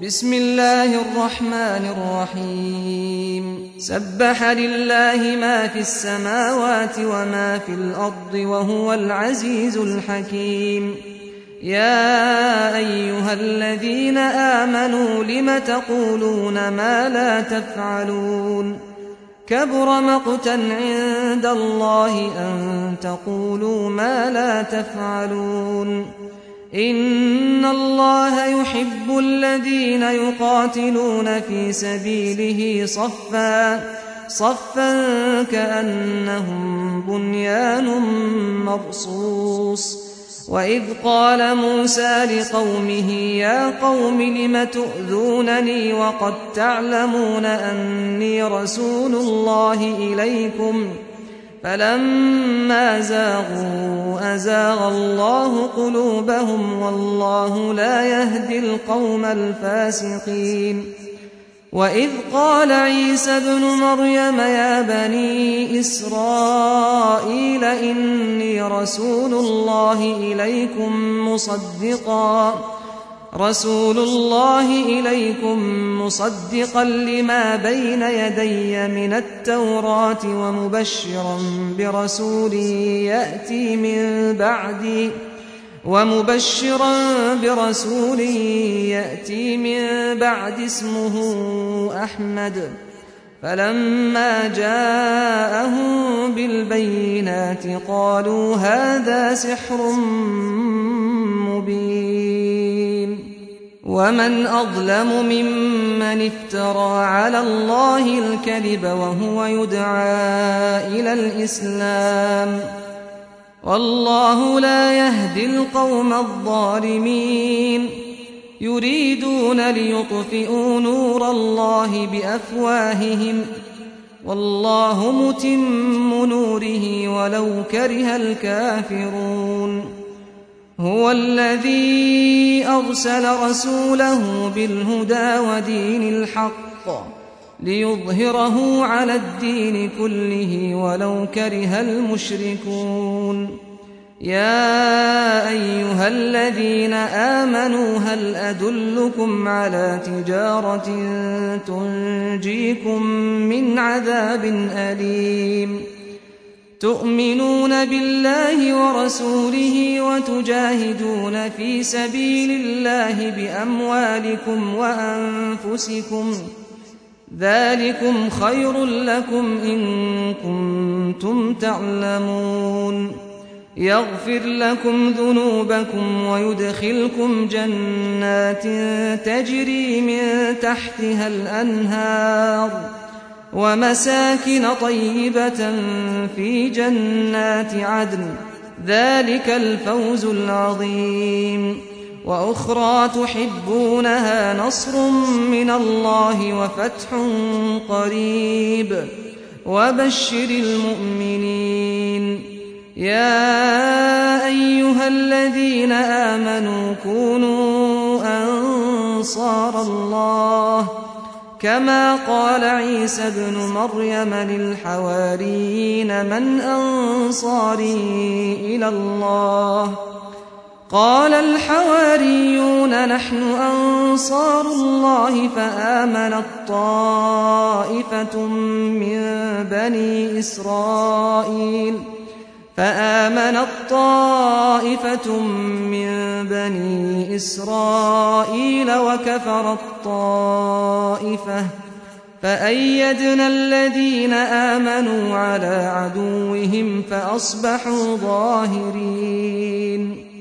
بسم الله الرحمن الرحيم سبح لله ما في السماوات وما في الأرض وهو العزيز الحكيم يا أيها الذين آمنوا لم تقولون ما لا تفعلون كبر مقتا عند الله أن تقولوا ما لا تفعلون إن الله يحب الذين يقاتلون في سبيله صفا كأنهم بنيان مرصوص وإذ قال موسى لقومه يا قوم لم تؤذونني وقد تعلمون أني رسول الله إليكم فلما زاغوا أزاغ الله قلوبهم والله لا يهدي القوم الفاسقين وإذ قال عيسى ابن مريم يا بني إسرائيل إني رسول الله إليكم مصدقا لما بين يدي من التوراة ومبشرا برسول يأتي من بعد اسمه أحمد فلما جاءهم بالبينات قالوا هذا سحر مبين ومن أظلم ممن افترى على الله الكذب وهو يدعى إلى الإسلام والله لا يهدي القوم الظالمين يريدون ليطفئوا نور الله بأفواههم والله متم نوره ولو كره الكافرون هو الذي أرسل رسوله بالهدى ودين الحق ليظهره على الدين كله ولو كره المشركون يا أيها الذين آمنوا هل أدلكم على تجارة تنجيكم من عذاب أليم تؤمنون بالله ورسوله وتجاهدون في سبيل الله بأموالكم وأنفسكم ذلكم خير لكم إن كنتم تعلمون يغفر لكم ذنوبكم ويدخلكم جنات تجري من تحتها الأنهار ومساكن طيبة في جنات عدن ذلك الفوز العظيم وأخرى تحبونها نصر من الله وفتح قريب وبشر المؤمنين يا أيها الذين آمنوا كونوا أنصار الله كما قال عيسى ابن مريم للحواريين من أنصاري إلى الله قال الحواريون نحن أنصار الله فآمنت طائفة من بني إسرائيل وكفرت طائفة فأيدنا الذين آمنوا على عدوهم فأصبحوا ظاهرين